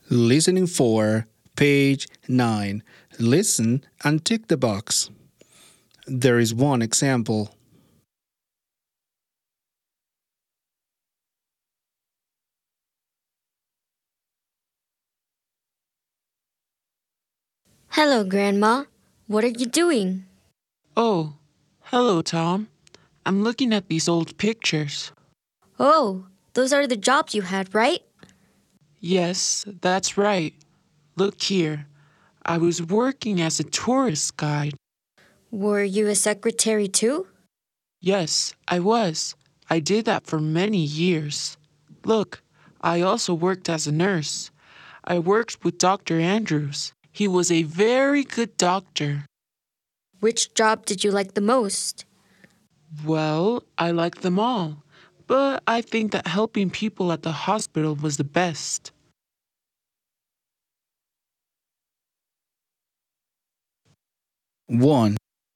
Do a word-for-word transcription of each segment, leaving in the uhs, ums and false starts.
Listening for page nine. Listen and tick the box. There is one example. Hello, Grandma. What are you doing? Oh, hello, Tom. I'm looking at these old pictures. Oh, those are the jobs you had, right? Yes, that's right. Look here. I was working as a tourist guide. Were you a secretary too? Yes, I was. I did that for many years. Look, I also worked as a nurse. I worked with Doctor Andrews. He was a very good doctor. Which job did you like the most? Well, I liked them all, but I think that helping people at the hospital was the best. one.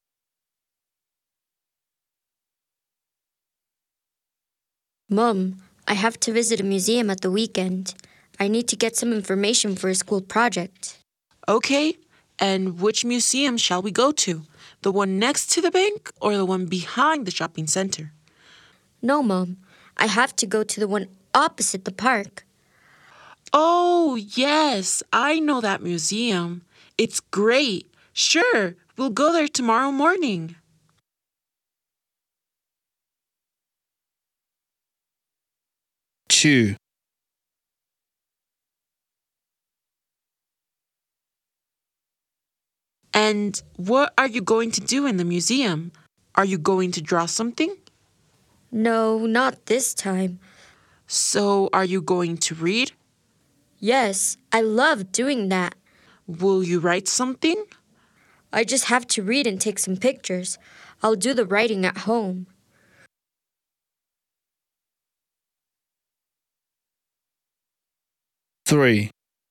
Mum, I have to visit a museum at the weekend. I need to get some information for a school project. Okay, and which museum shall we go to? The one next to the bank or the one behind the shopping center? No, Mum. I have to go to the one opposite the park. Oh, yes, I know that museum. It's great. Sure, we'll go there tomorrow morning. two. And what are you going to do in the museum? Are you going to draw something? No, not this time. So, are you going to read? Yes, I love doing that. Will you write something? I just have to read and take some pictures. I'll do the writing at home. three.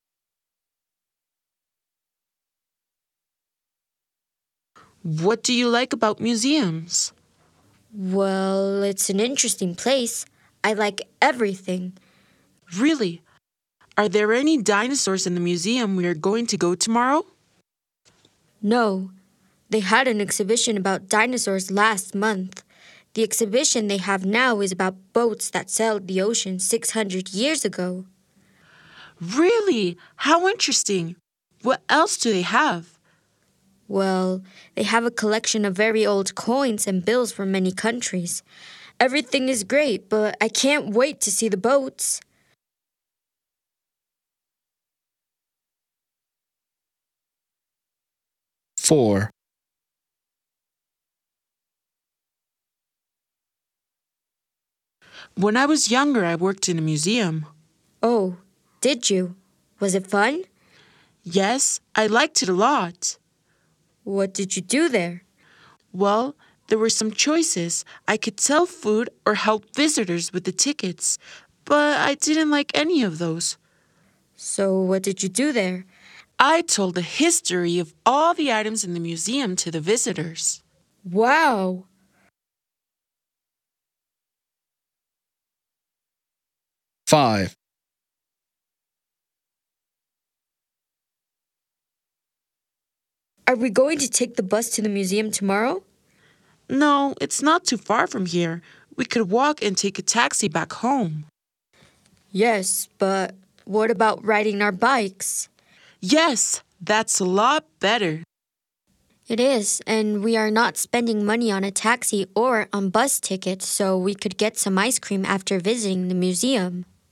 What do you like about museums? Well, it's an interesting place. I like everything. Really? Are there any dinosaurs in the museum we are going to go tomorrow? No, they had an exhibition about dinosaurs last month. The exhibition they have now is about boats that sailed the ocean six hundred years ago. Really? How interesting. What else do they have? Well, they have a collection of very old coins and bills from many countries. Everything is great, but I can't wait to see the boats. four. When I was younger, I worked in a museum. Oh, did you? Was it fun? Yes, I liked it a lot. What did you do there? Well, there were some choices. I could sell food or help visitors with the tickets, but I didn't like any of those. So, what did you do there? I told the history of all the items in the museum to the visitors. Wow! five. Are we going to take the bus to the museum tomorrow? No, it's not too far from here. We could walk and take a taxi back home. Yes, but what about riding our bikes? Yes, that's a lot better. It is, and we are not spending money on a taxi or on bus tickets, so we could get some ice cream after visiting the museum.